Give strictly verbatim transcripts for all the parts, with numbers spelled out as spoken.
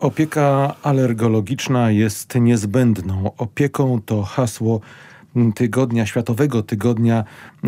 Opieka alergologiczna jest niezbędną opieką. To hasło tygodnia, Światowego Tygodnia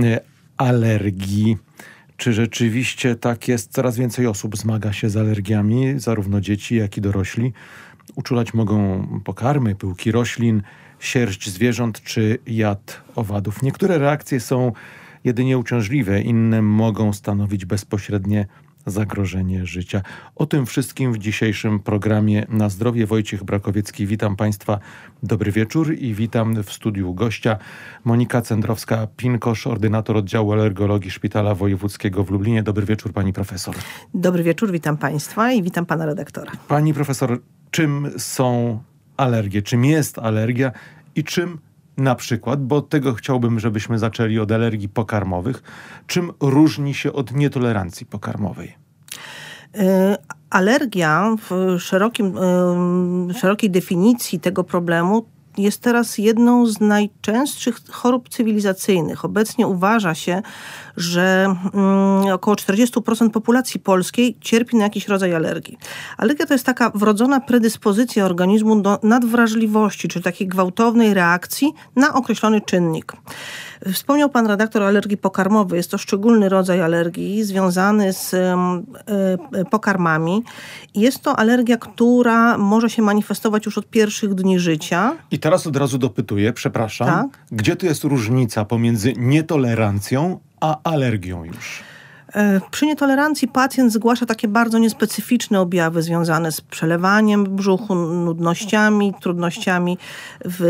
Alergii. Czy rzeczywiście tak jest? Coraz więcej osób zmaga się z alergiami, zarówno dzieci, jak i dorośli. Uczulać mogą pokarmy, pyłki roślin, sierść zwierząt czy jad owadów. Niektóre reakcje są jedynie uciążliwe, inne mogą stanowić bezpośrednie zagrożenie życia. O tym wszystkim w dzisiejszym programie Na Zdrowie. Wojciech Brakowiecki, witam Państwa. Dobry wieczór i witam w studiu gościa Monika Cendrowska-Pinkosz, ordynator oddziału alergologii Szpitala Wojewódzkiego w Lublinie. Dobry wieczór, pani profesor. Dobry wieczór, witam Państwa i witam pana redaktora. Pani profesor, czym są alergie? Czym jest alergia i czym na przykład, bo od tego chciałbym, żebyśmy zaczęli od alergii pokarmowych. Czym różni się od nietolerancji pokarmowej? Yy, alergia w szerokim, yy, szerokiej definicji tego problemu jest teraz jedną z najczęstszych chorób cywilizacyjnych. Obecnie uważa się, że mm, około czterdzieści procent populacji polskiej cierpi na jakiś rodzaj alergii. Alergia to jest taka wrodzona predyspozycja organizmu do nadwrażliwości, czyli takiej gwałtownej reakcji na określony czynnik. Wspomniał pan redaktor o alergii pokarmowej. Jest to szczególny rodzaj alergii związany z y, y, pokarmami. Jest to alergia, która może się manifestować już od pierwszych dni życia. I teraz od razu dopytuję, przepraszam, Tak? Gdzie tu jest różnica pomiędzy nietolerancją a alergią już? Przy nietolerancji pacjent zgłasza takie bardzo niespecyficzne objawy związane z przelewaniem brzuchu, nudnościami, trudnościami w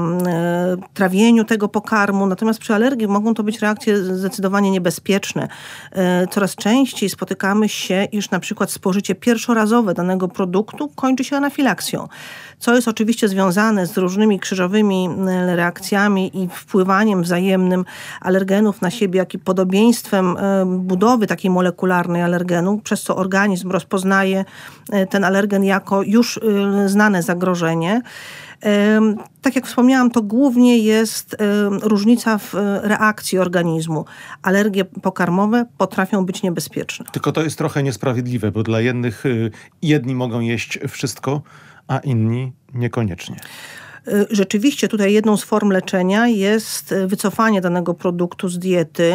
e, trawieniu tego pokarmu. Natomiast przy alergii mogą to być reakcje zdecydowanie niebezpieczne. E, coraz częściej spotykamy się, iż na przykład spożycie pierwszorazowe danego produktu kończy się anafilaksją, co jest oczywiście związane z różnymi krzyżowymi reakcjami i wpływaniem wzajemnym alergenów na siebie, jak i podobieństwem e, budowy takiej molekularnej alergenu, przez co organizm rozpoznaje ten alergen jako już znane zagrożenie. Tak jak wspomniałam, to głównie jest różnica w reakcji organizmu. Alergie pokarmowe potrafią być niebezpieczne. Tylko to jest trochę niesprawiedliwe, bo dla jednych jedni mogą jeść wszystko, a inni niekoniecznie. Rzeczywiście tutaj jedną z form leczenia jest wycofanie danego produktu z diety.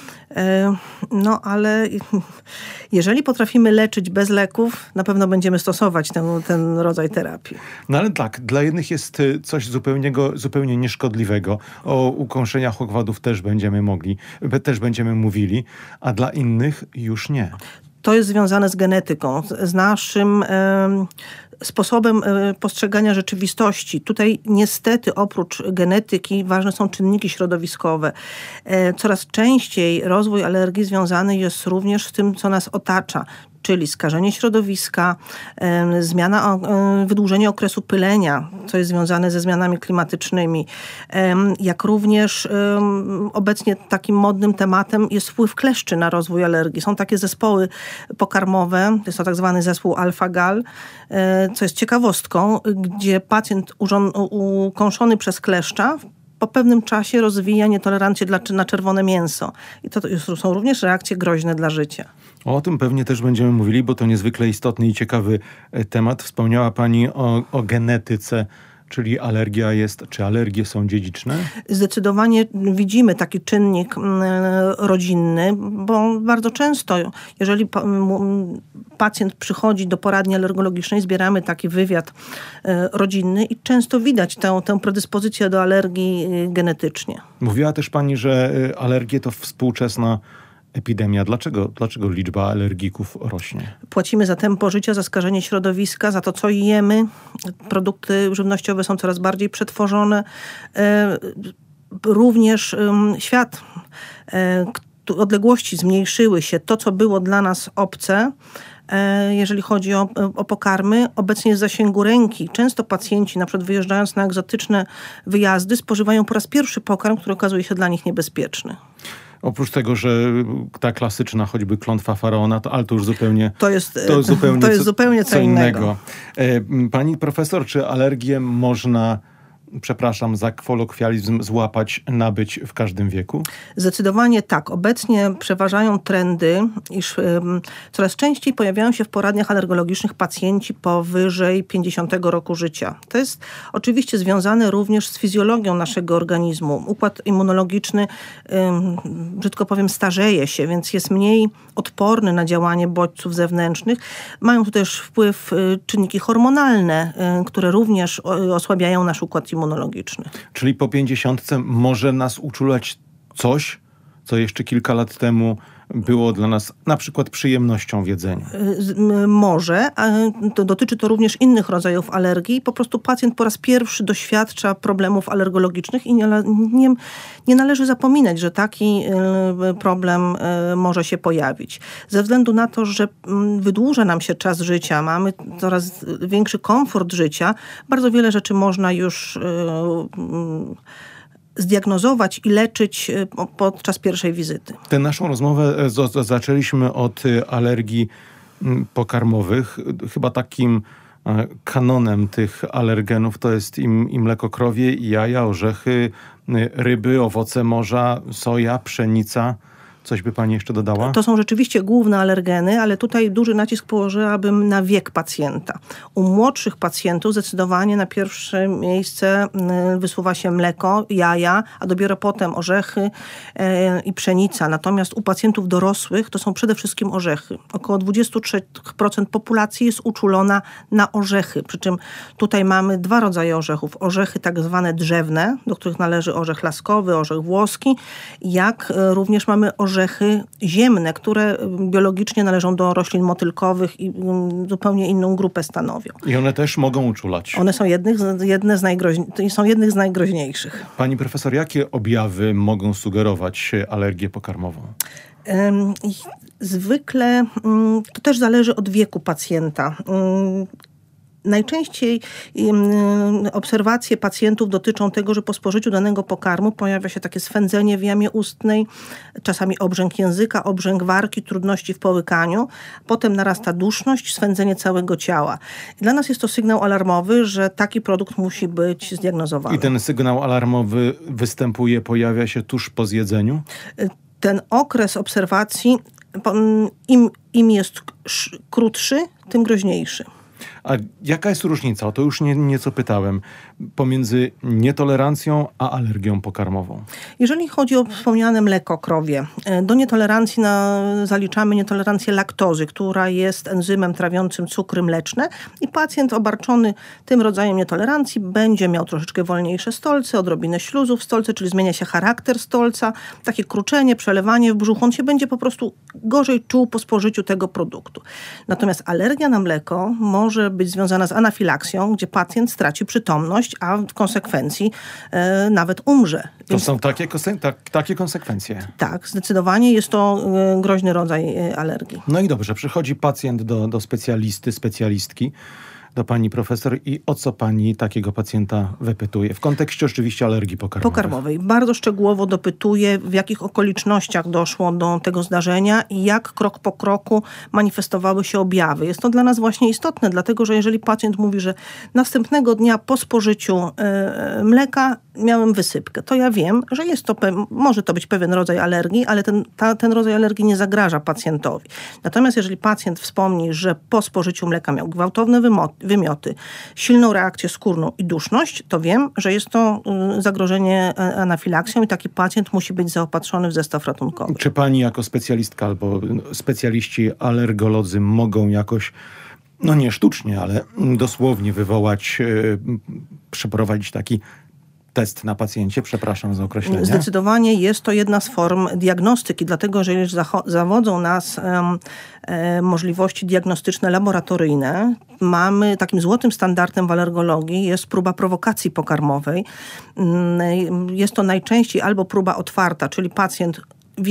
No ale jeżeli potrafimy leczyć bez leków, na pewno będziemy stosować ten, ten rodzaj terapii. No ale tak, dla jednych jest coś zupełnie, zupełnie nieszkodliwego. O ukąszeniach owadów też będziemy mogli, też będziemy mówili, a dla innych już nie. To jest związane z genetyką, z naszym e, sposobem e, postrzegania rzeczywistości. Tutaj niestety oprócz genetyki ważne są czynniki środowiskowe. E, coraz częściej rozwój alergii związany jest również z tym, co nas otacza, czyli skażenie środowiska, e, zmiana, e, wydłużenie okresu pylenia, co jest związane ze zmianami klimatycznymi, e, jak również e, obecnie takim modnym tematem jest wpływ kleszczy na rozwój alergii. Są takie zespoły pokarmowe, jest to tak zwany zespół alfa-gal, e, co jest ciekawostką, gdzie pacjent urząd, ukąszony przez kleszcza po pewnym czasie rozwija nietolerancję dla, na czerwone mięso. I to, to są również reakcje groźne dla życia. O tym pewnie też będziemy mówili, bo to niezwykle istotny i ciekawy temat. Wspomniała pani o, o genetyce, czyli alergia jest, czy alergie są dziedziczne? Zdecydowanie widzimy taki czynnik rodzinny, bo bardzo często, jeżeli pacjent przychodzi do poradni alergologicznej, zbieramy taki wywiad rodzinny i często widać tę, tę predyspozycję do alergii genetycznie. Mówiła też pani, że alergie to współczesna epidemia. Dlaczego, dlaczego liczba alergików rośnie? Płacimy za tempo życia, za skażenie środowiska, za to, co jemy. Produkty żywnościowe są coraz bardziej przetworzone. E, również e, świat, e, odległości zmniejszyły się. To, co było dla nas obce, e, jeżeli chodzi o, o pokarmy, obecnie jest w zasięgu ręki. Często pacjenci, na przykład wyjeżdżając na egzotyczne wyjazdy, spożywają po raz pierwszy pokarm, który okazuje się dla nich niebezpieczny. Oprócz tego, że ta klasyczna choćby klątwa faraona, to, ale to już zupełnie, to jest, to zupełnie, to jest co, zupełnie co, co innego. innego. Pani profesor, czy alergię można przepraszam za kolokwializm, złapać, nabyć w każdym wieku? Zdecydowanie tak. Obecnie przeważają trendy, iż um, coraz częściej pojawiają się w poradniach alergologicznych pacjenci powyżej pięćdziesiątego roku życia. To jest oczywiście związane również z fizjologią naszego organizmu. Układ immunologiczny, um, brzydko powiem, starzeje się, więc jest mniej odporny na działanie bodźców zewnętrznych. Mają tu też wpływ y, czynniki hormonalne, y, które również y, osłabiają nasz układ immunologiczny. Czyli po pięćdziesiątce może nas uczulać coś, co jeszcze kilka lat temu było dla nas na przykład przyjemnością w jedzeniu? Może. To dotyczy to również innych rodzajów alergii. Po prostu pacjent po raz pierwszy doświadcza problemów alergologicznych i nie, nie, nie należy zapominać, że taki problem może się pojawić. Ze względu na to, że wydłuża nam się czas życia, mamy coraz większy komfort życia, bardzo wiele rzeczy można już zdiagnozować i leczyć podczas pierwszej wizyty. Tę naszą rozmowę z- zaczęliśmy od alergii pokarmowych. Chyba takim kanonem tych alergenów to jest i, i mleko krowie, i jaja, orzechy, ryby, owoce morza, soja, pszenica. Coś by pani jeszcze dodała? To są rzeczywiście główne alergeny, ale tutaj duży nacisk położyłabym na wiek pacjenta. U młodszych pacjentów zdecydowanie na pierwsze miejsce wysuwa się mleko, jaja, a dopiero potem orzechy e, i pszenica. Natomiast u pacjentów dorosłych to są przede wszystkim orzechy. Około dwadzieścia trzy procent populacji jest uczulona na orzechy. Przy czym tutaj mamy dwa rodzaje orzechów. Orzechy tak zwane drzewne, do których należy orzech laskowy, orzech włoski, jak również mamy orzechy orzechy ziemne, które biologicznie należą do roślin motylkowych i zupełnie inną grupę stanowią. I one też mogą uczulać. One są, jednych, jedne z najgroźni- są jednych z najgroźniejszych. Pani profesor, jakie objawy mogą sugerować alergię pokarmową? Ym, zwykle ym, to też zależy od wieku pacjenta. Ym, Najczęściej um, obserwacje pacjentów dotyczą tego, że po spożyciu danego pokarmu pojawia się takie swędzenie w jamie ustnej, czasami obrzęk języka, obrzęk warki, trudności w połykaniu. Potem narasta duszność, swędzenie całego ciała. I dla nas jest to sygnał alarmowy, że taki produkt musi być zdiagnozowany. I ten sygnał alarmowy występuje, pojawia się tuż po zjedzeniu? Ten okres obserwacji, im, im jest krótszy, tym groźniejszy. A jaka jest różnica, o to już nie, nieco pytałem, pomiędzy nietolerancją a alergią pokarmową? Jeżeli chodzi o wspomniane mleko krowie, do nietolerancji na, zaliczamy nietolerancję laktozy, która jest enzymem trawiącym cukry mleczne i pacjent obarczony tym rodzajem nietolerancji będzie miał troszeczkę wolniejsze stolce, odrobinę śluzu w stolce, czyli zmienia się charakter stolca, takie kruczenie, przelewanie w brzuchu, on się będzie po prostu gorzej czuł po spożyciu tego produktu. Natomiast alergia na mleko może być związana z anafilaksją, gdzie pacjent straci przytomność, a w konsekwencji e, nawet umrze. To Więc, są takie, kose- tak, takie konsekwencje. tak, zdecydowanie jest to e, groźny rodzaj e, alergii. No i dobrze, przychodzi pacjent do, do specjalisty, specjalistki, do pani profesor i o co pani takiego pacjenta wypytuje? W kontekście oczywiście alergii pokarmowej. Pokarmowej. Bardzo szczegółowo dopytuje, w jakich okolicznościach doszło do tego zdarzenia i jak krok po kroku manifestowały się objawy. Jest to dla nas właśnie istotne, dlatego że jeżeli pacjent mówi, że następnego dnia po spożyciu y, mleka miałem wysypkę, to ja wiem, że jest to pe- może to być pewien rodzaj alergii, ale ten, ta, ten rodzaj alergii nie zagraża pacjentowi. Natomiast jeżeli pacjent wspomni, że po spożyciu mleka miał gwałtowne wymo- wymioty, silną reakcję skórną i duszność, to wiem, że jest to y, zagrożenie anafilaksją i taki pacjent musi być zaopatrzony w zestaw ratunkowy. Czy pani jako specjalistka albo specjaliści alergolodzy mogą jakoś, no nie sztucznie, ale dosłownie wywołać, yy, przeprowadzić taki test na pacjencie? Przepraszam za określenie. Zdecydowanie jest to jedna z form diagnostyki, dlatego że już zacho- zawodzą nas um, e, możliwości diagnostyczne laboratoryjne. Mamy takim złotym standardem w alergologii jest próba prowokacji pokarmowej. Jest to najczęściej albo próba otwarta, czyli pacjent wie,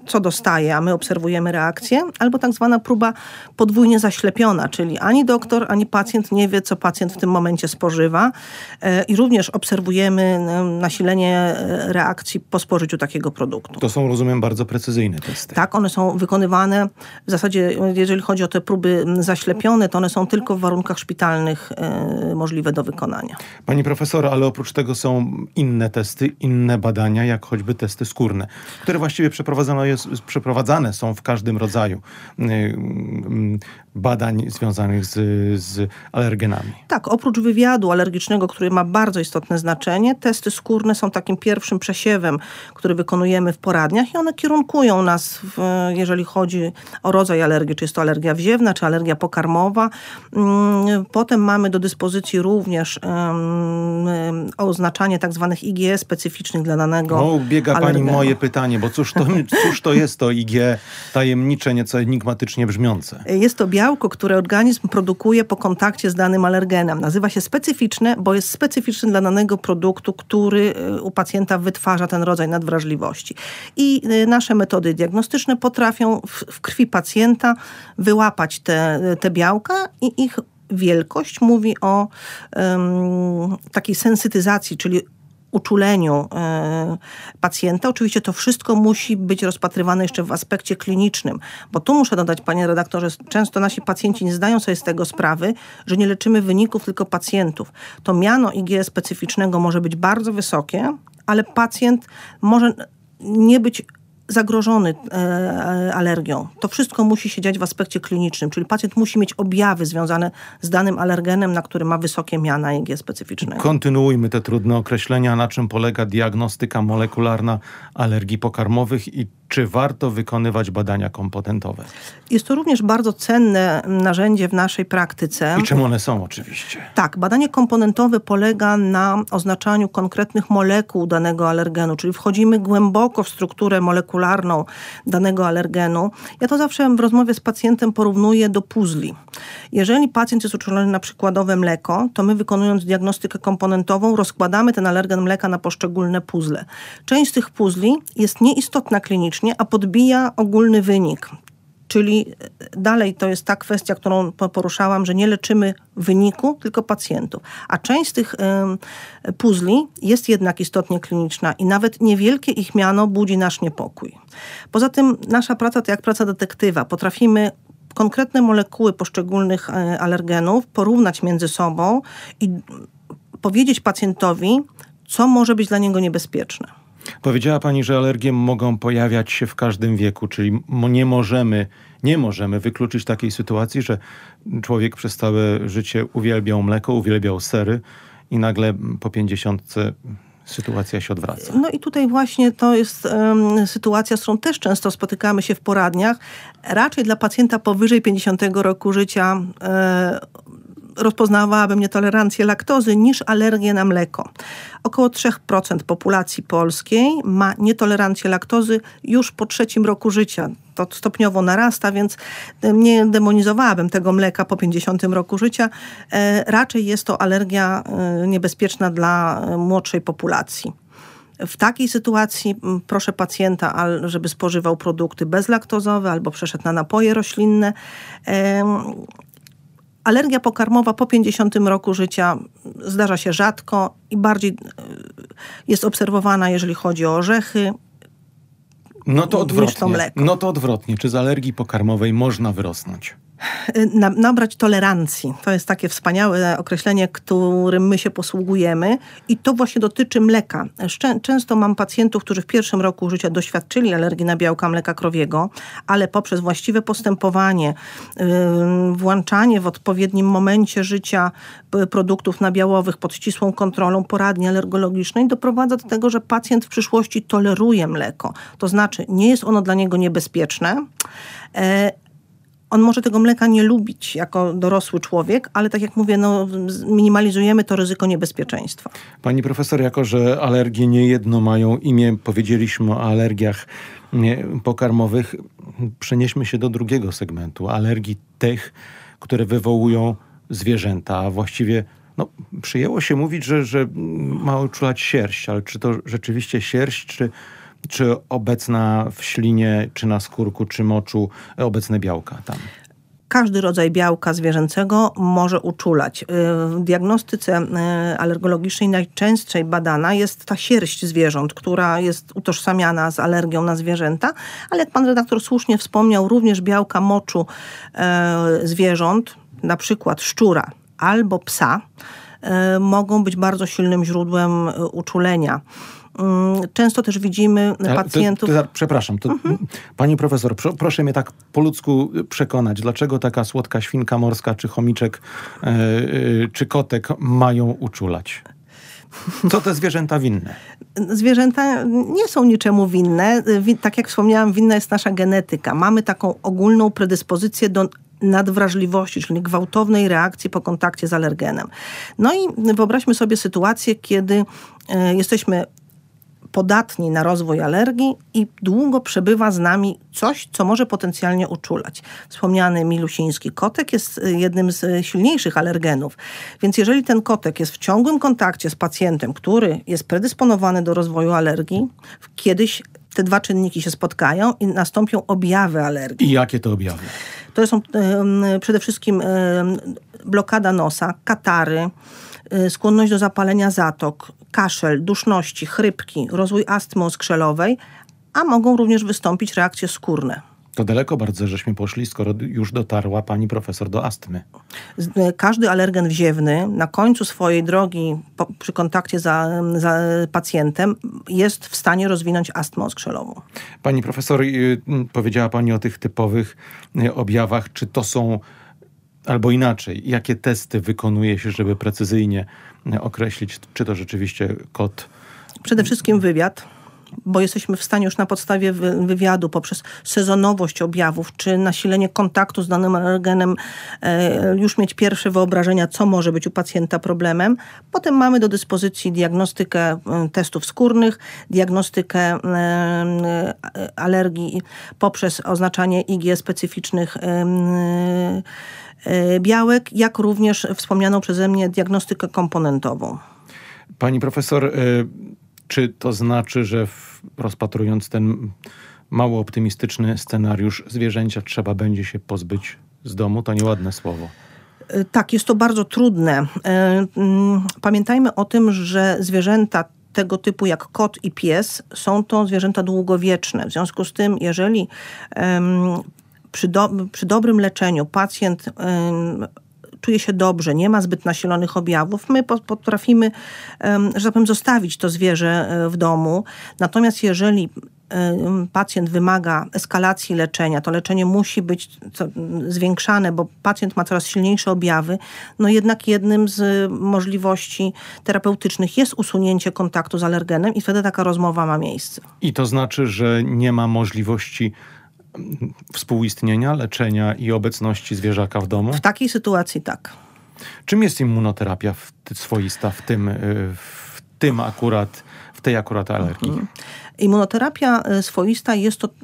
co dostaje, a my obserwujemy reakcję, albo tak zwana próba podwójnie zaślepiona, czyli ani doktor, ani pacjent nie wie, co pacjent w tym momencie spożywa i również obserwujemy nasilenie reakcji po spożyciu takiego produktu. To są, rozumiem, bardzo precyzyjne testy. Tak, one są wykonywane, w zasadzie jeżeli chodzi o te próby zaślepione, to one są tylko w warunkach szpitalnych e, możliwe do wykonania. Pani profesor, ale oprócz tego są inne testy, inne badania, jak choćby testy skórne, które właściwie przeprowadzane, jest, przeprowadzane są w każdym rodzaju badań związanych z, z alergenami. Tak, oprócz wywiadu alergicznego, który ma bardzo istotne znaczenie, testy skórne są takim pierwszym przesiewem, który wykonujemy w poradniach i one kierunkują nas, w, jeżeli chodzi o rodzaj alergii, czy jest to alergia wziewna, czy alergia pokarmowa. Potem mamy do dyspozycji również um, oznaczanie tak zwanych I G E specyficznych dla danego No, biega alergenu. pani moje pytanie, bo cóż to, cóż to jest to I G E tajemnicze, nieco enigmatycznie brzmiące? Jest to białko, które organizm produkuje po kontakcie z danym alergenem. Nazywa się specyficzne, bo jest specyficzny dla danego produktu, który u pacjenta wytwarza ten rodzaj nadwrażliwości. I nasze metody diagnostyczne potrafią w, w krwi pacjenta wyłapać te, te białka i ich wielkość mówi o um, takiej sensytyzacji, czyli uczuleniu e, pacjenta. Oczywiście to wszystko musi być rozpatrywane jeszcze w aspekcie klinicznym, bo tu muszę dodać, panie redaktorze, często nasi pacjenci nie zdają sobie z tego sprawy, że nie leczymy wyników, tylko pacjentów. To miano I G E specyficznego może być bardzo wysokie, ale pacjent może nie być zagrożony e, alergią. To wszystko musi się dziać w aspekcie klinicznym, czyli pacjent musi mieć objawy związane z danym alergenem, na który ma wysokie miana I G E specyficznego. Kontynuujmy te trudne określenia, na czym polega diagnostyka molekularna alergii pokarmowych i czy warto wykonywać badania komponentowe? Jest to również bardzo cenne narzędzie w naszej praktyce. I czym one są oczywiście? Tak, badanie komponentowe polega na oznaczaniu konkretnych molekuł danego alergenu, czyli wchodzimy głęboko w strukturę molekularną danego alergenu. Ja to zawsze w rozmowie z pacjentem porównuję do puzli. Jeżeli pacjent jest uczulony na przykładowe mleko, to my wykonując diagnostykę komponentową rozkładamy ten alergen mleka na poszczególne puzzle. Część z tych puzli jest nieistotna klinicznie, a podbija ogólny wynik. Czyli dalej to jest ta kwestia, którą poruszałam, że nie leczymy wyniku, tylko pacjentów. A część z tych y, puzli jest jednak istotnie kliniczna i nawet niewielkie ich miano budzi nasz niepokój. Poza tym nasza praca to jak praca detektywa. Potrafimy konkretne molekuły poszczególnych y, alergenów porównać między sobą i powiedzieć pacjentowi, co może być dla niego niebezpieczne. Powiedziała pani, że alergie mogą pojawiać się w każdym wieku, czyli nie możemy, nie możemy wykluczyć takiej sytuacji, że człowiek przez całe życie uwielbiał mleko, uwielbiał sery i nagle po pięćdziesiątce sytuacja się odwraca. No i tutaj właśnie to jest um, sytuacja, z którą też często spotykamy się w poradniach. Raczej dla pacjenta powyżej pięćdziesiątego roku życia e, rozpoznawałabym nietolerancję laktozy niż alergię na mleko. Około trzy procent populacji polskiej ma nietolerancję laktozy już po trzecim roku życia. To stopniowo narasta, więc nie demonizowałabym tego mleka po pięćdziesiątym roku życia. E, raczej jest to alergia e, niebezpieczna dla młodszej populacji. W takiej sytuacji proszę pacjenta, żeby spożywał produkty bezlaktozowe albo przeszedł na napoje roślinne. E, Alergia pokarmowa po pięćdziesiątym roku życia zdarza się rzadko i bardziej jest obserwowana, jeżeli chodzi o orzechy, no to odwrotnie. niż to mleko. No to odwrotnie. Czy z alergii pokarmowej można wyrosnąć? Na, nabrać tolerancji. To jest takie wspaniałe określenie, którym my się posługujemy i to właśnie dotyczy mleka. Szczę, często mam pacjentów, którzy w pierwszym roku życia doświadczyli alergii na białka mleka krowiego, ale poprzez właściwe postępowanie, yy, włączanie w odpowiednim momencie życia produktów nabiałowych pod ścisłą kontrolą poradni alergologicznej doprowadza do tego, że pacjent w przyszłości toleruje mleko. To znaczy nie jest ono dla niego niebezpieczne, yy, on może tego mleka nie lubić jako dorosły człowiek, ale tak jak mówię, no, minimalizujemy to ryzyko niebezpieczeństwa. Pani profesor, jako że alergie niejedno mają imię, powiedzieliśmy o alergiach pokarmowych, przenieśmy się do drugiego segmentu. Alergii tych, które wywołują zwierzęta, a właściwie no, przyjęło się mówić, że, że ma uczulać sierść, ale czy to rzeczywiście sierść, czy czy obecna w ślinie, czy na skórku, czy moczu, obecne białka tam? Każdy rodzaj białka zwierzęcego może uczulać. W diagnostyce alergologicznej najczęściej badana jest ta sierść zwierząt, która jest utożsamiana z alergią na zwierzęta, ale jak pan redaktor słusznie wspomniał, również białka moczu zwierząt, na przykład szczura albo psa, mogą być bardzo silnym źródłem uczulenia. Często też widzimy pacjentów... To, to, przepraszam, to mhm. pani profesor, pro, proszę mnie tak po ludzku przekonać, dlaczego taka słodka świnka morska, czy chomiczek, yy, yy, czy kotek mają uczulać? Co te zwierzęta winne? Zwierzęta nie są niczemu winne. Tak jak wspomniałam, winna jest nasza genetyka. Mamy taką ogólną predyspozycję do nadwrażliwości, czyli gwałtownej reakcji po kontakcie z alergenem. No i wyobraźmy sobie sytuację, kiedy yy, jesteśmy podatni na rozwój alergii i długo przebywa z nami coś, co może potencjalnie uczulać. Wspomniany milusiński kotek jest jednym z silniejszych alergenów. Więc jeżeli ten kotek jest w ciągłym kontakcie z pacjentem, który jest predysponowany do rozwoju alergii, kiedyś te dwa czynniki się spotkają i nastąpią objawy alergii. I jakie to objawy? To są y, przede wszystkim y, blokada nosa, katary, y, skłonność do zapalenia zatok, kaszel, duszności, chrypki, rozwój astmy oskrzelowej, a mogą również wystąpić reakcje skórne. To daleko bardzo żeśmy poszli, skoro już dotarła pani profesor do astmy. Każdy alergen wziewny na końcu swojej drogi po, przy kontakcie za, za pacjentem jest w stanie rozwinąć astmę oskrzelową. Pani profesor, powiedziała pani o tych typowych objawach. Czy to są, albo inaczej, jakie testy wykonuje się, żeby precyzyjnie określić, czy to rzeczywiście kot? Przede wszystkim wywiad, bo jesteśmy w stanie już na podstawie wywiadu, poprzez sezonowość objawów, czy nasilenie kontaktu z danym alergenem, e, już mieć pierwsze wyobrażenia, co może być u pacjenta problemem. Potem mamy do dyspozycji diagnostykę e, testów skórnych, diagnostykę e, alergii poprzez oznaczanie I G specyficznych e, e, białek, jak również wspomnianą przeze mnie diagnostykę komponentową. Pani profesor, y- czy to znaczy, że w, rozpatrując ten mało optymistyczny scenariusz, zwierzęcia trzeba będzie się pozbyć z domu? To nieładne słowo. Tak, jest to bardzo trudne. Pamiętajmy o tym, że zwierzęta tego typu jak kot i pies są to zwierzęta długowieczne. W związku z tym, jeżeli przy, do, przy dobrym leczeniu pacjent czuje się dobrze, nie ma zbyt nasilonych objawów, my potrafimy, że tak powiem, zostawić to zwierzę w domu. Natomiast jeżeli pacjent wymaga eskalacji leczenia, to leczenie musi być zwiększane, bo pacjent ma coraz silniejsze objawy, no jednak jednym z możliwości terapeutycznych jest usunięcie kontaktu z alergenem i wtedy taka rozmowa ma miejsce. I to znaczy, że nie ma możliwości współistnienia, leczenia i obecności zwierzaka w domu? W takiej sytuacji tak. Czym jest immunoterapia w, swoista w tym, w tym akurat, w tej akurat alergii? Mhm. Immunoterapia swoista jest to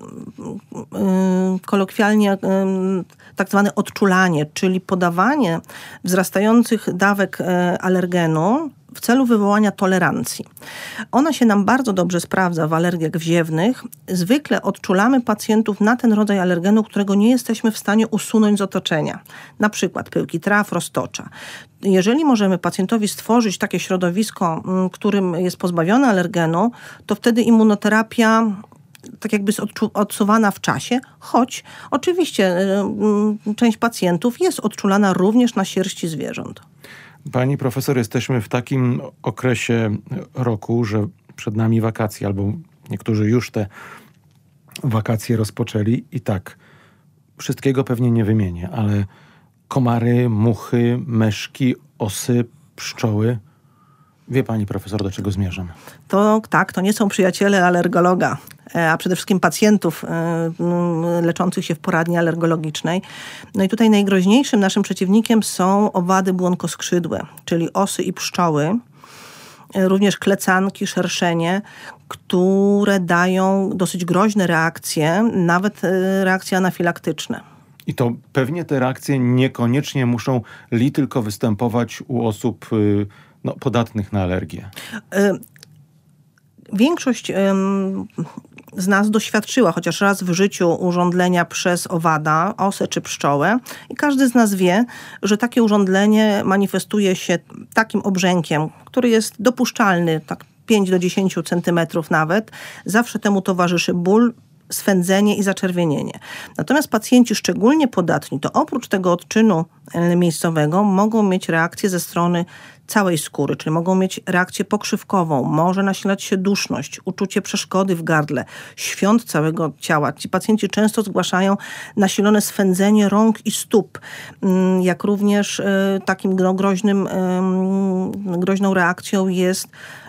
kolokwialnie tak zwane odczulanie, czyli podawanie wzrastających dawek alergenu w celu wywołania tolerancji. Ona się nam bardzo dobrze sprawdza w alergiach wziewnych. Zwykle odczulamy pacjentów na ten rodzaj alergenu, którego nie jesteśmy w stanie usunąć z otoczenia. Na przykład pyłki traw, roztocza. Jeżeli możemy pacjentowi stworzyć takie środowisko, którym jest pozbawione alergenu, to wtedy immunoterapia tak jakby jest odczu- odsuwana w czasie, choć oczywiście y, część pacjentów jest odczulana również na sierści zwierząt. Pani profesor, jesteśmy w takim okresie roku, że przed nami wakacje, albo niektórzy już te wakacje rozpoczęli i tak, wszystkiego pewnie nie wymienię, ale komary, muchy, meszki, osy, pszczoły. Wie pani profesor, do czego zmierzam? To tak, to nie są przyjaciele alergologa, a przede wszystkim pacjentów leczących się w poradni alergologicznej. No i tutaj najgroźniejszym naszym przeciwnikiem są owady błonkoskrzydłe, czyli osy i pszczoły, również klecanki, szerszenie, które dają dosyć groźne reakcje, nawet reakcje anafilaktyczne. I to pewnie te reakcje niekoniecznie muszą li tylko występować u osób no, podatnych na alergię. Większość um, z nas doświadczyła chociaż raz w życiu urządlenia przez owada, osę czy pszczołę i każdy z nas wie, że takie urządlenie manifestuje się takim obrzękiem, który jest dopuszczalny, tak pięć do dziesięciu centymetrów nawet. Zawsze temu towarzyszy ból, swędzenie i zaczerwienienie. Natomiast pacjenci szczególnie podatni, to oprócz tego odczynu miejscowego mogą mieć reakcję ze strony całej skóry, czyli mogą mieć reakcję pokrzywkową, może nasilać się duszność, uczucie przeszkody w gardle, świąt całego ciała. Ci pacjenci często zgłaszają nasilone swędzenie rąk i stóp, jak również takim groźnym, groźną reakcją jest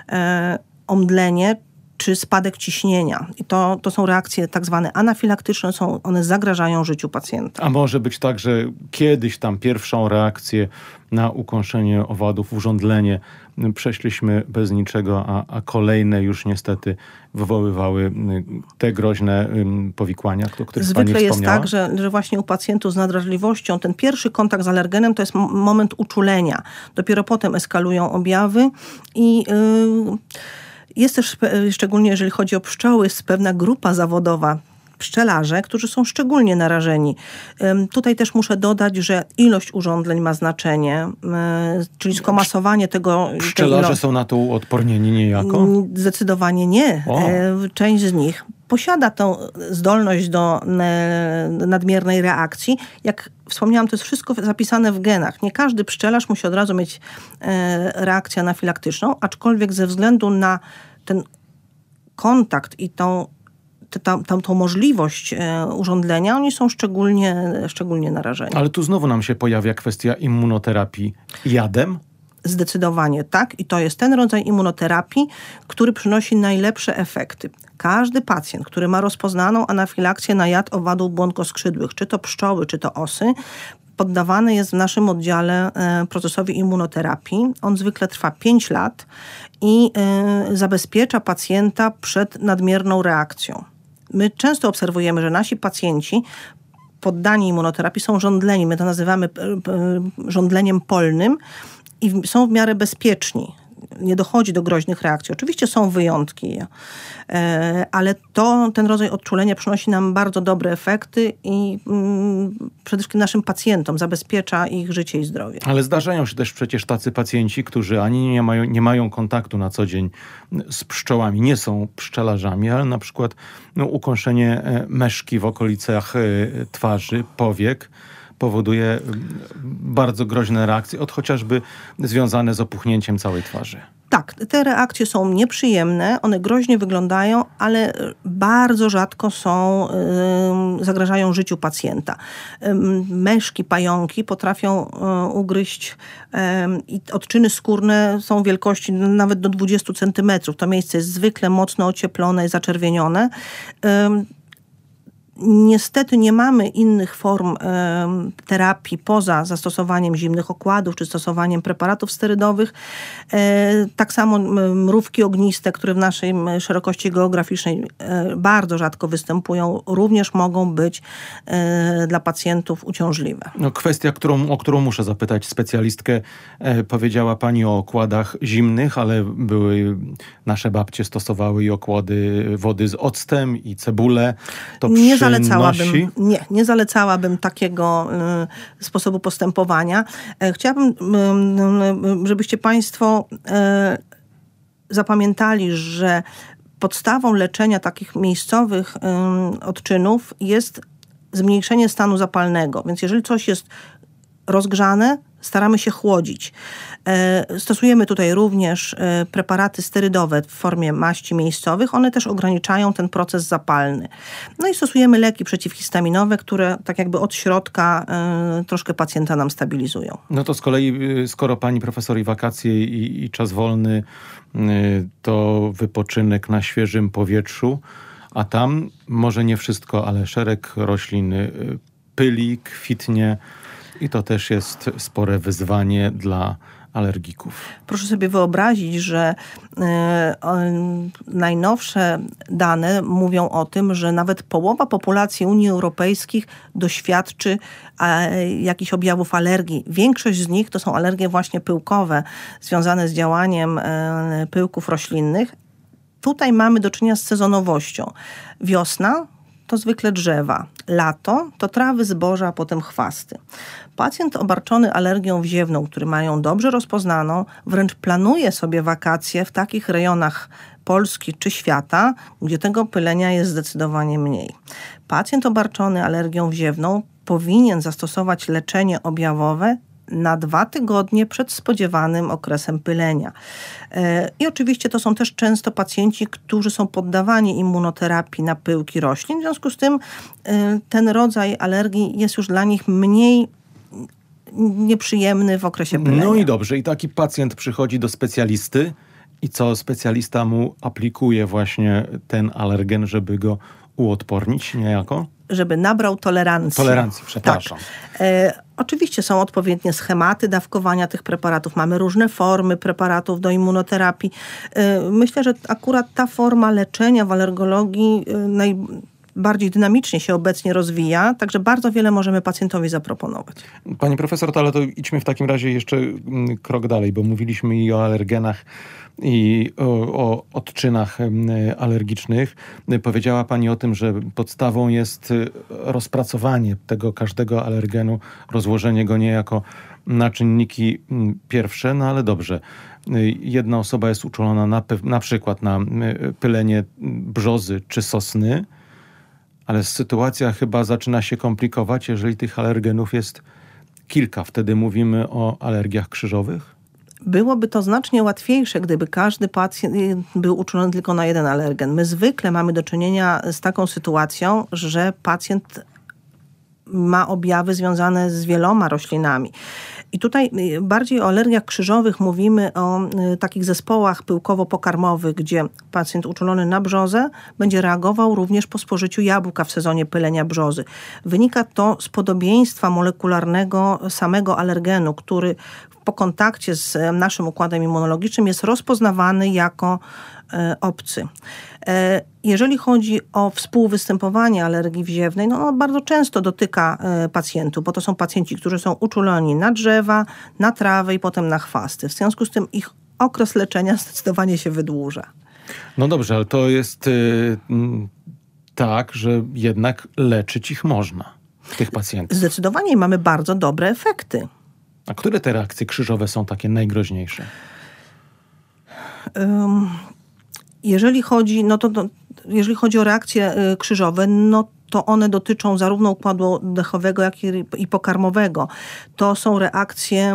omdlenie, czy spadek ciśnienia. I to, to są reakcje tak zwane anafilaktyczne, są, one zagrażają życiu pacjenta. A może być tak, że kiedyś tam pierwszą reakcję na ukąszenie owadów, urządlenie przeszliśmy bez niczego, a, a kolejne już niestety wywoływały te groźne powikłania, o których Zwykle pani jest wspomniała? tak, że, że właśnie u pacjentów z nadwrażliwością ten pierwszy kontakt z alergenem to jest m- moment uczulenia. Dopiero potem eskalują objawy i yy, jest też, szczególnie jeżeli chodzi o pszczoły, jest pewna grupa zawodowa, pszczelarze, którzy są szczególnie narażeni. Tutaj też muszę dodać, że ilość urządzeń ma znaczenie, czyli skomasowanie tego... Pszczelarze ilo... są na to uodpornieni niejako? Zdecydowanie nie. O. Część z nich posiada tę zdolność do nadmiernej reakcji. Jak wspomniałam, to jest wszystko zapisane w genach. Nie każdy pszczelarz musi od razu mieć reakcję anafilaktyczną, aczkolwiek ze względu na ten kontakt i tą Tam, tam, tą możliwość e, urządlenia, oni są szczególnie, szczególnie narażeni. Ale tu znowu nam się pojawia kwestia immunoterapii jadem? Zdecydowanie tak. I to jest ten rodzaj immunoterapii, który przynosi najlepsze efekty. Każdy pacjent, który ma rozpoznaną anafilakcję na jad owadów błonkoskrzydłych, czy to pszczoły, czy to osy, poddawany jest w naszym oddziale e, procesowi immunoterapii. On zwykle trwa pięć lat i e, zabezpiecza pacjenta przed nadmierną reakcją. My często obserwujemy, że nasi pacjenci poddani immunoterapii są żądleni. My to nazywamy żądleniem polnym i są w miarę bezpieczni. Nie dochodzi do groźnych reakcji. Oczywiście są wyjątki, ale to, ten rodzaj odczulenia przynosi nam bardzo dobre efekty i mm, przede wszystkim naszym pacjentom zabezpiecza ich życie i zdrowie. Ale zdarzają się też przecież tacy pacjenci, którzy ani nie mają, nie mają kontaktu na co dzień z pszczołami, nie są pszczelarzami, ale na przykład no, ukąszenie meszki w okolicach twarzy, powiek powoduje bardzo groźne reakcje, od chociażby związane z opuchnięciem całej twarzy. Tak, te reakcje są nieprzyjemne, one groźnie wyglądają, ale bardzo rzadko są, yy, zagrażają życiu pacjenta. Yy, meszki, pająki potrafią yy, ugryźć yy, i odczyny skórne są wielkości nawet do dwudziestu centymetrów. To miejsce jest zwykle mocno ocieplone i zaczerwienione. Yy, Niestety nie mamy innych form e, terapii poza zastosowaniem zimnych okładów czy stosowaniem preparatów sterydowych. E, tak samo mrówki ogniste, które w naszej szerokości geograficznej e, bardzo rzadko występują, również mogą być e, dla pacjentów uciążliwe. No, kwestia, którą, o którą muszę zapytać specjalistkę. E, powiedziała pani o okładach zimnych, ale były, nasze babcie stosowały i okłady wody z octem i cebulę. To nie Zalecałabym, nie, nie zalecałabym takiego y, sposobu postępowania. E, chciałabym, y, żebyście państwo y, zapamiętali, że podstawą leczenia takich miejscowych y, odczynów jest zmniejszenie stanu zapalnego. Więc jeżeli coś jest rozgrzane, staramy się chłodzić. Stosujemy tutaj również preparaty sterydowe w formie maści miejscowych. One też ograniczają ten proces zapalny. No i stosujemy leki przeciwhistaminowe, które tak jakby od środka troszkę pacjenta nam stabilizują. No to z kolei, skoro pani profesor i wakacje i, i czas wolny, to wypoczynek na świeżym powietrzu, a tam może nie wszystko, ale szereg roślin pyli, kwitnie. I to też jest spore wyzwanie dla alergików. Proszę sobie wyobrazić, że y, y, najnowsze dane mówią o tym, że nawet połowa populacji Unii Europejskiej doświadczy y, jakichś objawów alergii. Większość z nich to są alergie właśnie pyłkowe, związane z działaniem y, pyłków roślinnych. tutaj mamy do czynienia z sezonowością. Wiosna to zwykle drzewa, lato to trawy, zboża, a potem chwasty. Pacjent obarczony alergią wziewną, który ma ją dobrze rozpoznaną, wręcz planuje sobie wakacje w takich rejonach Polski czy świata, gdzie tego pylenia jest zdecydowanie mniej. Pacjent obarczony alergią wziewną powinien zastosować leczenie objawowe na dwa tygodnie przed spodziewanym okresem pylenia. I oczywiście to są też często pacjenci, którzy są poddawani immunoterapii na pyłki roślin. W związku z tym ten rodzaj alergii jest już dla nich mniej nieprzyjemny w okresie pylenia. No i dobrze. I taki pacjent przychodzi do specjalisty i co specjalista mu aplikuje właśnie ten alergen, żeby go uodpornić niejako? Żeby nabrał tolerancji. Tolerancji, przepraszam. Tak. E, oczywiście są odpowiednie schematy dawkowania tych preparatów. Mamy różne formy preparatów do immunoterapii. E, myślę, że akurat ta forma leczenia w alergologii e, najbardziej dynamicznie się obecnie rozwija, także bardzo wiele możemy pacjentowi zaproponować. Pani profesor, to ale to idźmy w takim razie jeszcze krok dalej, bo mówiliśmy i o alergenach, i o, o odczynach alergicznych. Powiedziała pani o tym, że podstawą jest rozpracowanie tego każdego alergenu, rozłożenie go niejako na czynniki pierwsze, no ale dobrze. Jedna osoba jest uczulona na, na przykład na pylenie brzozy czy sosny, ale sytuacja chyba zaczyna się komplikować, jeżeli tych alergenów jest kilka. Wtedy mówimy o alergiach krzyżowych? Byłoby to znacznie łatwiejsze, gdyby każdy pacjent był uczulony tylko na jeden alergen. My zwykle mamy do czynienia z taką sytuacją, że pacjent ma objawy związane z wieloma roślinami. I tutaj bardziej o alergiach krzyżowych mówimy o y, takich zespołach pyłkowo-pokarmowych, gdzie pacjent uczulony na brzozę będzie reagował również po spożyciu jabłka w sezonie pylenia brzozy. Wynika to z podobieństwa molekularnego samego alergenu, który po kontakcie z naszym układem immunologicznym jest rozpoznawany jako e, obcy. E, jeżeli chodzi o współwystępowanie alergii wziewnej, no ono bardzo często dotyka e, pacjentów, bo to są pacjenci, którzy są uczuleni na drzewa, na trawę i potem na chwasty. W związku z tym ich okres leczenia zdecydowanie się wydłuża. No dobrze, ale to jest y, tak, że jednak leczyć ich można, tych pacjentów. Zdecydowanie mamy bardzo dobre efekty. A które te reakcje krzyżowe są takie najgroźniejsze? Um, jeżeli chodzi, no to, to, jeżeli chodzi o reakcje y, krzyżowe, no to one dotyczą zarówno układu oddechowego, jak i, i pokarmowego. To są reakcje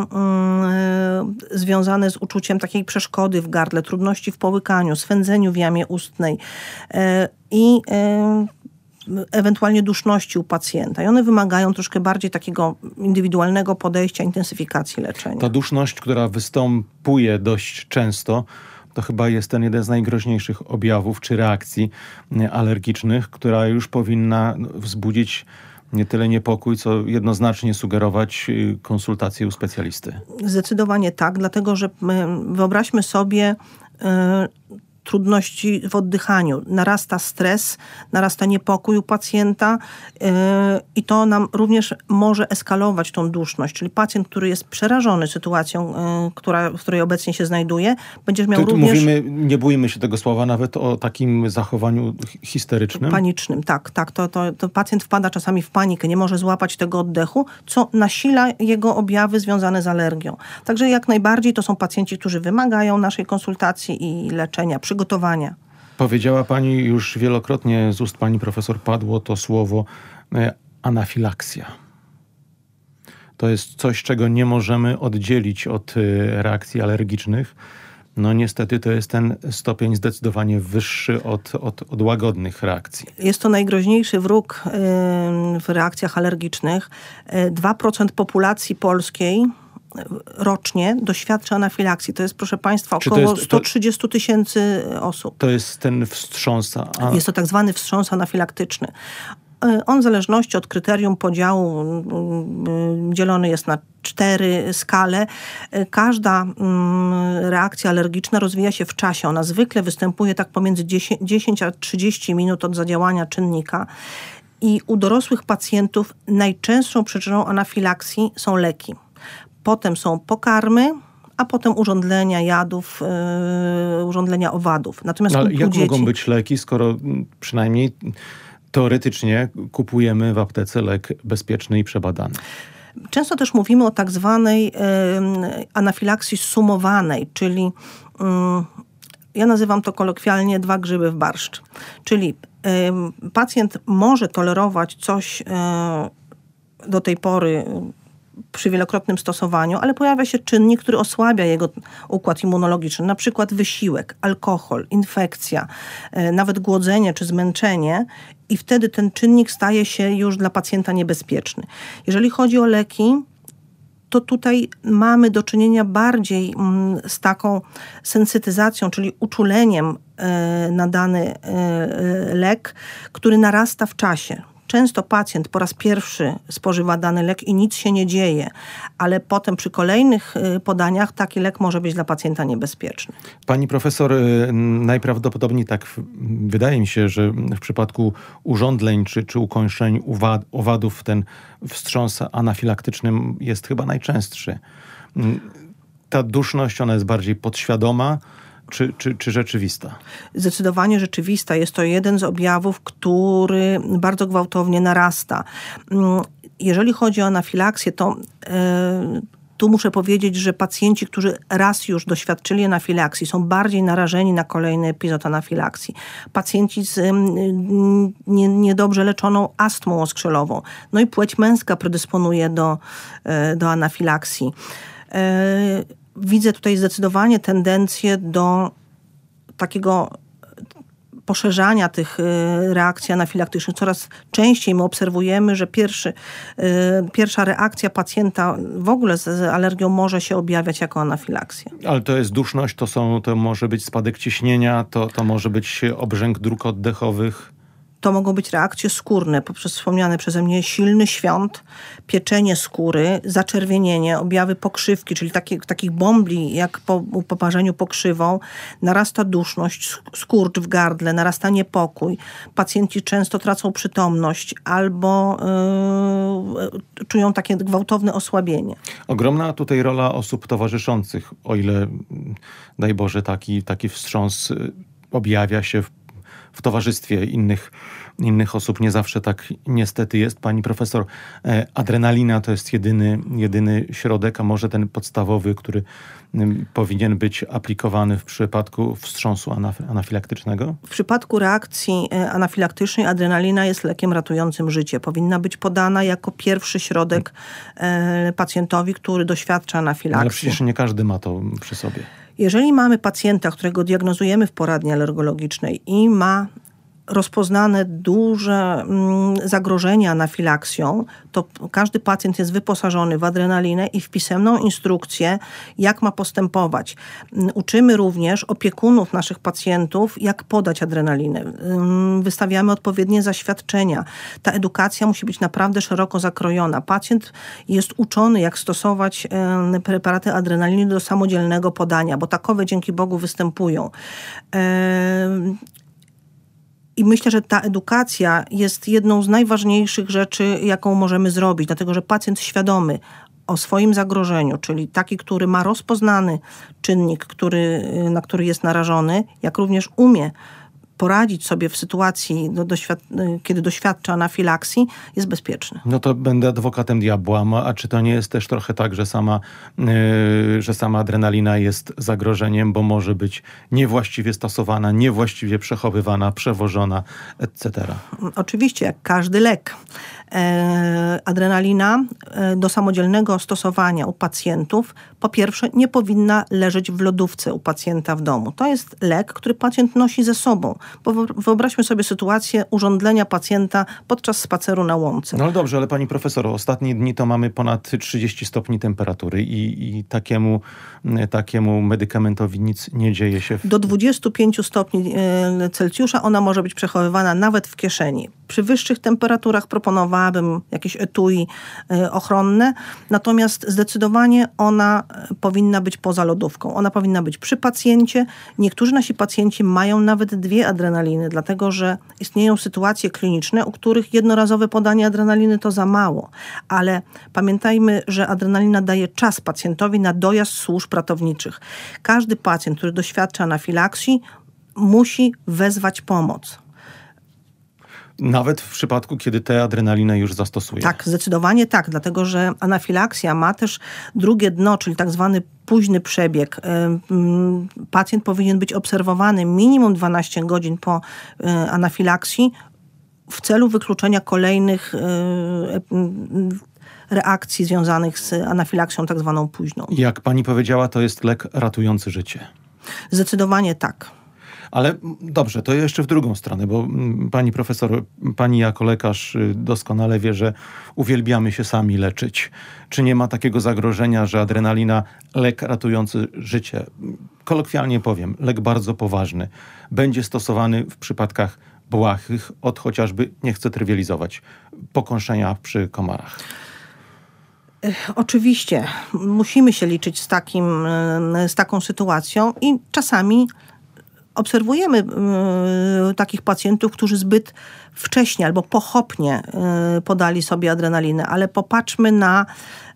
y, związane z uczuciem takiej przeszkody w gardle, trudności w połykaniu, swędzeniu w jamie ustnej y, i y, ewentualnie duszności u pacjenta. I one wymagają troszkę bardziej takiego indywidualnego podejścia, intensyfikacji leczenia. Ta duszność, która występuje dość często, to chyba jest ten jeden z najgroźniejszych objawów czy reakcji alergicznych, która już powinna wzbudzić nie tyle niepokój, co jednoznacznie sugerować konsultację u specjalisty. Zdecydowanie tak, dlatego że wyobraźmy sobie y, trudności w oddychaniu. Narasta stres, narasta niepokój u pacjenta yy, i to nam również może eskalować tą duszność. Czyli pacjent, który jest przerażony sytuacją, yy, która, w której obecnie się znajduje, będzie miał tu, tu również... Mówimy, nie bójmy się tego słowa, nawet o takim zachowaniu histerycznym. Panicznym, tak. tak. To, to, to pacjent wpada czasami w panikę, nie może złapać tego oddechu, co nasila jego objawy związane z alergią. Także jak najbardziej to są pacjenci, którzy wymagają naszej konsultacji i leczenia, przygotowania. Powiedziała pani już wielokrotnie, z ust pani profesor padło to słowo e, anafilakcja. To jest coś, czego nie możemy oddzielić od e, reakcji alergicznych. No niestety to jest ten stopień zdecydowanie wyższy od, od, od łagodnych reakcji. Jest to najgroźniejszy wróg y, w reakcjach alergicznych. Y, dwa procent populacji polskiej rocznie doświadcza anafilakcji. To jest, proszę państwa, około jest, to, sto trzydzieści tysięcy osób. To jest ten wstrząs. A... Jest to tak zwany wstrząs anafilaktyczny. On w zależności od kryterium podziału dzielony jest na cztery skale. Każda reakcja alergiczna rozwija się w czasie. Ona zwykle występuje tak pomiędzy dziesięć a trzydzieści minut od zadziałania czynnika. I u dorosłych pacjentów najczęstszą przyczyną anafilakcji są leki. Potem są pokarmy, a potem urządlenia jadów, yy, urządlenia owadów. Natomiast no, ale u, jak u dzieci... mogą być leki, skoro przynajmniej teoretycznie kupujemy w aptece lek bezpieczny i przebadany? Często też mówimy o tak zwanej y, anafilakcji sumowanej, czyli y, ja nazywam to kolokwialnie dwa grzyby w barszcz. Czyli y, pacjent może tolerować coś y, do tej pory przy wielokrotnym stosowaniu, ale pojawia się czynnik, który osłabia jego układ immunologiczny, na przykład wysiłek, alkohol, infekcja, y, nawet głodzenie czy zmęczenie. I wtedy ten czynnik staje się już dla pacjenta niebezpieczny. Jeżeli chodzi o leki, to tutaj mamy do czynienia bardziej mm, z taką sensytyzacją, czyli uczuleniem y, na dany y, lek, który narasta w czasie. Często pacjent po raz pierwszy spożywa dany lek i nic się nie dzieje, ale potem przy kolejnych podaniach taki lek może być dla pacjenta niebezpieczny. Pani profesor, najprawdopodobniej tak wydaje mi się, że w przypadku urządleń czy, czy ukończeń owadów ten wstrząs anafilaktyczny jest chyba najczęstszy. Ta duszność, ona jest bardziej podświadoma, Czy, czy, czy rzeczywista? Zdecydowanie rzeczywista. Jest to jeden z objawów, który bardzo gwałtownie narasta. Jeżeli chodzi o anafilaksję, to yy, tu muszę powiedzieć, że pacjenci, którzy raz już doświadczyli anafilaksji, są bardziej narażeni na kolejny epizod anafilaksji. Pacjenci z yy, nie, niedobrze leczoną astmą oskrzelową. No i płeć męska predysponuje do, yy, do anafilaksji. Yy, Widzę tutaj zdecydowanie tendencję do takiego poszerzania tych reakcji anafilaktycznych. Coraz częściej my obserwujemy, że pierwszy, pierwsza reakcja pacjenta w ogóle z alergią może się objawiać jako anafilaksja. Ale to jest duszność, to, są, to może być spadek ciśnienia, to, to może być obrzęk dróg oddechowych. To mogą być reakcje skórne, poprzez wspomniane przeze mnie silny świąt, pieczenie skóry, zaczerwienienie, objawy pokrzywki, czyli takie, takich bombli jak po poparzeniu pokrzywą, narasta duszność, skurcz w gardle, narasta niepokój. Pacjenci często tracą przytomność albo yy, czują takie gwałtowne osłabienie. Ogromna tutaj rola osób towarzyszących, o ile, daj Boże, taki, taki wstrząs objawia się w w towarzystwie innych, innych osób. Nie zawsze tak niestety jest. Pani profesor, e, adrenalina to jest jedyny, jedyny środek, a może ten podstawowy, który m, powinien być aplikowany w przypadku wstrząsu anaf- anafilaktycznego? W przypadku reakcji anafilaktycznej adrenalina jest lekiem ratującym życie. Powinna być podana jako pierwszy środek e, pacjentowi, który doświadcza anafilakcji. Ale przecież nie każdy ma to przy sobie. Jeżeli mamy pacjenta, którego diagnozujemy w poradni alergologicznej i ma rozpoznane duże mm, zagrożenie anafilaksją, to każdy pacjent jest wyposażony w adrenalinę i w pisemną instrukcję, jak ma postępować. Uczymy również opiekunów naszych pacjentów, jak podać adrenalinę. Wystawiamy odpowiednie zaświadczenia. Ta edukacja musi być naprawdę szeroko zakrojona. Pacjent jest uczony, jak stosować e, preparaty adrenaliny do samodzielnego podania, bo takowe dzięki Bogu występują. E, I myślę, że ta edukacja jest jedną z najważniejszych rzeczy, jaką możemy zrobić, dlatego że pacjent świadomy o swoim zagrożeniu, czyli taki, który ma rozpoznany czynnik, który, na który jest narażony, jak również umie poradzić sobie w sytuacji, do, doświad- kiedy doświadcza anafilaksji, jest bezpieczny. No to będę adwokatem diabła, a czy to nie jest też trochę tak, że sama, yy, że sama adrenalina jest zagrożeniem, bo może być niewłaściwie stosowana, niewłaściwie przechowywana, przewożona, et cetera. Oczywiście, jak każdy lek. E, adrenalina e, do samodzielnego stosowania u pacjentów, po pierwsze, nie powinna leżeć w lodówce u pacjenta w domu. To jest lek, który pacjent nosi ze sobą. Bo wyobraźmy sobie sytuację urządlenia pacjenta podczas spaceru na łące. No ale dobrze, ale pani profesor, ostatnie dni to mamy ponad trzydzieści stopni temperatury i, i takiemu, takiemu medykamentowi nic nie dzieje się. W... Do dwudziestu pięciu stopni Celsjusza ona może być przechowywana nawet w kieszeni. Przy wyższych temperaturach proponowałabym jakieś etui ochronne, natomiast zdecydowanie ona powinna być poza lodówką. Ona powinna być przy pacjencie. Niektórzy nasi pacjenci mają nawet dwie adrenaliny, dlatego że istnieją sytuacje kliniczne, u których jednorazowe podanie adrenaliny to za mało. Ale pamiętajmy, że adrenalina daje czas pacjentowi na dojazd służb ratowniczych. Każdy pacjent, który doświadcza anafilaksji, musi wezwać pomoc. Nawet w przypadku, kiedy tę adrenalinę już zastosuje. Tak, zdecydowanie tak, dlatego że anafilaksja ma też drugie dno, czyli tak zwany późny przebieg. Pacjent powinien być obserwowany minimum dwanaście godzin po anafilaksji w celu wykluczenia kolejnych reakcji związanych z anafilaksją tak zwaną późną. Jak pani powiedziała, to jest lek ratujący życie. Zdecydowanie tak. Ale dobrze, to jeszcze w drugą stronę, bo pani profesor, pani jako lekarz doskonale wie, że uwielbiamy się sami leczyć. Czy nie ma takiego zagrożenia, że adrenalina, lek ratujący życie, kolokwialnie powiem, lek bardzo poważny, będzie stosowany w przypadkach błahych od chociażby, nie chcę trywializować, pokąszenia przy komarach? Oczywiście musimy się liczyć z, takim, z taką sytuacją i czasami obserwujemy y, takich pacjentów, którzy zbyt wcześnie albo pochopnie y, podali sobie adrenalinę, ale popatrzmy na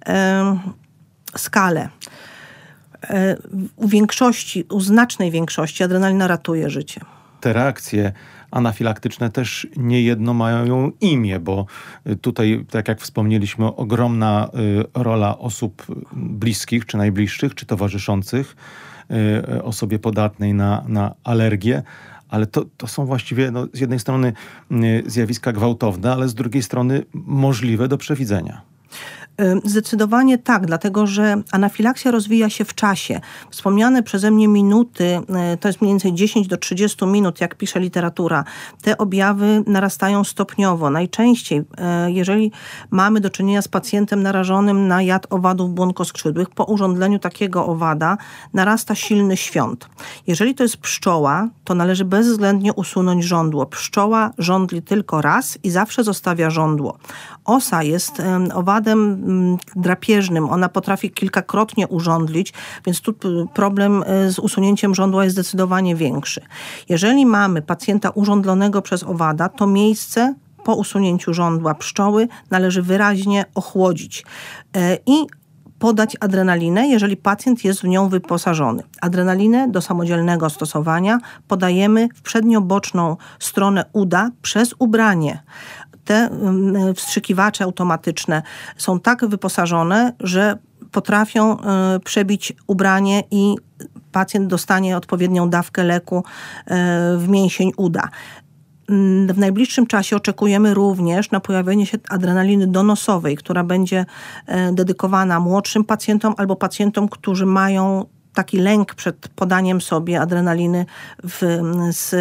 y, skalę. Y, u większości, u znacznej większości adrenalina ratuje życie. Te reakcje anafilaktyczne też niejedno mają imię, bo tutaj, tak jak wspomnieliśmy, ogromna y, rola osób bliskich, czy najbliższych, czy towarzyszących osobie podatnej na, na alergię, ale to, to są właściwie no, z jednej strony zjawiska gwałtowne, ale z drugiej strony możliwe do przewidzenia. Zdecydowanie tak, dlatego że anafilaksia rozwija się w czasie. Wspomniane przeze mnie minuty, to jest mniej więcej dziesięć do trzydziestu minut, jak pisze literatura. Te objawy narastają stopniowo. Najczęściej, jeżeli mamy do czynienia z pacjentem narażonym na jad owadów błonkoskrzydłych, po urządleniu takiego owada narasta silny świąt. Jeżeli to jest pszczoła, to należy bezwzględnie usunąć żądło. Pszczoła żądli tylko raz i zawsze zostawia żądło. Osa jest owadem drapieżnym. Ona potrafi kilkakrotnie urządlić, więc tu problem z usunięciem żądła jest zdecydowanie większy. Jeżeli mamy pacjenta urządlonego przez owada, to miejsce po usunięciu żądła pszczoły należy wyraźnie ochłodzić i podać adrenalinę, jeżeli pacjent jest w nią wyposażony. Adrenalinę do samodzielnego stosowania podajemy w przednioboczną stronę uda przez ubranie. Te wstrzykiwacze automatyczne są tak wyposażone, że potrafią przebić ubranie i pacjent dostanie odpowiednią dawkę leku w mięsień uda. W najbliższym czasie oczekujemy również na pojawienie się adrenaliny donosowej, która będzie dedykowana młodszym pacjentom albo pacjentom, którzy mają taki lęk przed podaniem sobie adrenaliny w, z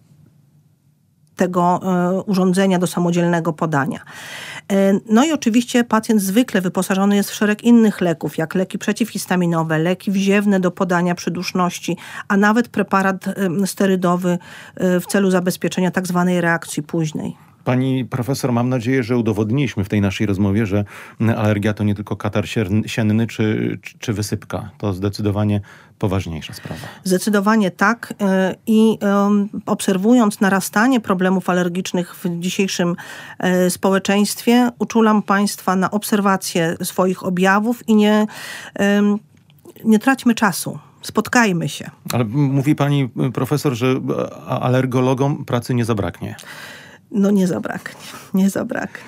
tego urządzenia do samodzielnego podania. No i oczywiście pacjent zwykle wyposażony jest w szereg innych leków, jak leki przeciwhistaminowe, leki wziewne do podania przy duszności, a nawet preparat sterydowy w celu zabezpieczenia tak zwanej reakcji późnej. Pani profesor, mam nadzieję, że udowodniliśmy w tej naszej rozmowie, że alergia to nie tylko katar sienny czy, czy, czy wysypka. To zdecydowanie poważniejsza sprawa. Zdecydowanie tak. I um, obserwując narastanie problemów alergicznych w dzisiejszym e, społeczeństwie, uczulam Państwa na obserwację swoich objawów i nie, e, nie traćmy czasu. Spotkajmy się. Ale mówi pani profesor, że alergologom pracy nie zabraknie. No nie zabraknie, nie zabraknie.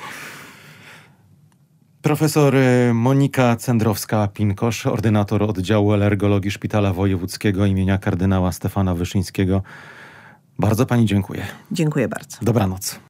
Profesor Monika Cendrowska-Pinkosz, ordynator oddziału alergologii Szpitala Wojewódzkiego imienia kardynała Stefana Wyszyńskiego. Bardzo pani dziękuję. Dziękuję bardzo. Dobranoc.